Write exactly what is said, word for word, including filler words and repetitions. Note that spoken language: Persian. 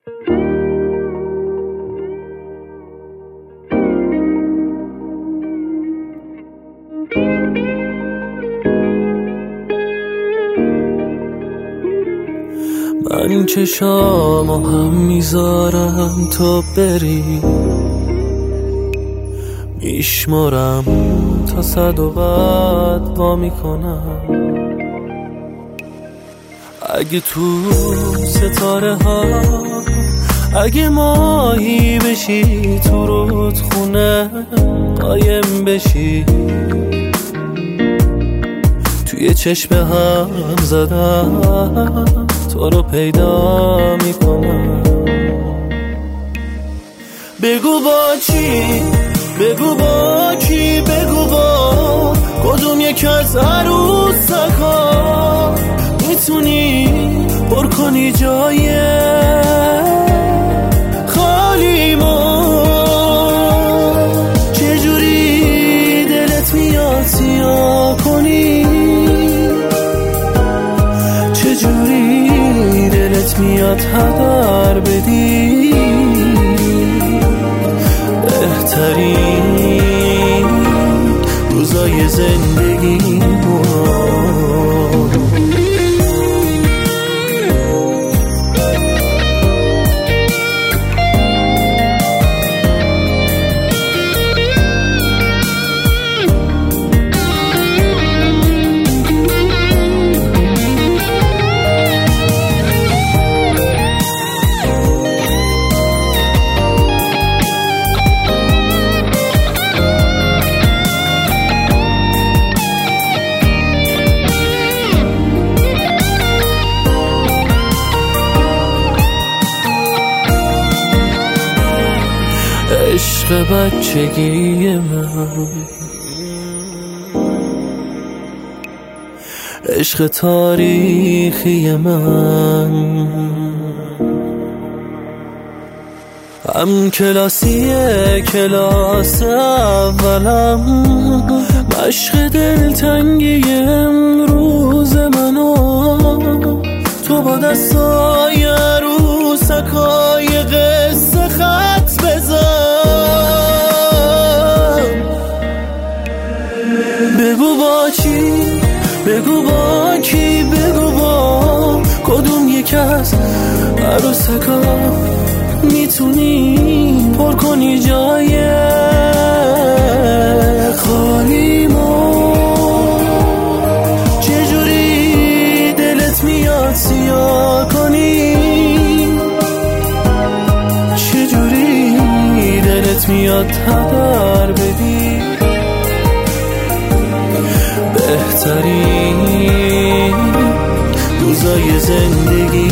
من چشامو هم میذارم تو بری، میشمارم تا صد و بعد وا میکنم. اگه تو ستاره ها اگه ماهی بشی، تو رودخونه قایم بشی، توی چشم هم زدم تو رو پیدا میکنم. بگو با چی، بگو با کی، بگو با کدوم یک از عروسکا میتونی پر کنی جای خالی ما. چجوری دلت میاد سیاه کنی، چجوری دلت میاد هدر بدی بهترین روزای زندگی ما. عشق بچگی من، عشق تاریخی من، هم کلاسی کلاس اولم، مشق دلتنگی امروز منو تو با دستای عروسکای قصه خط بزن. بگو با چی، بگو با کی، بگو با کدوم یک از عروسکا میتونی پر کنی جای خالی ما. چجوری دلت میاد سیاه کنی، چجوری دلت میاد هدر بدی بهترین روزای زندگی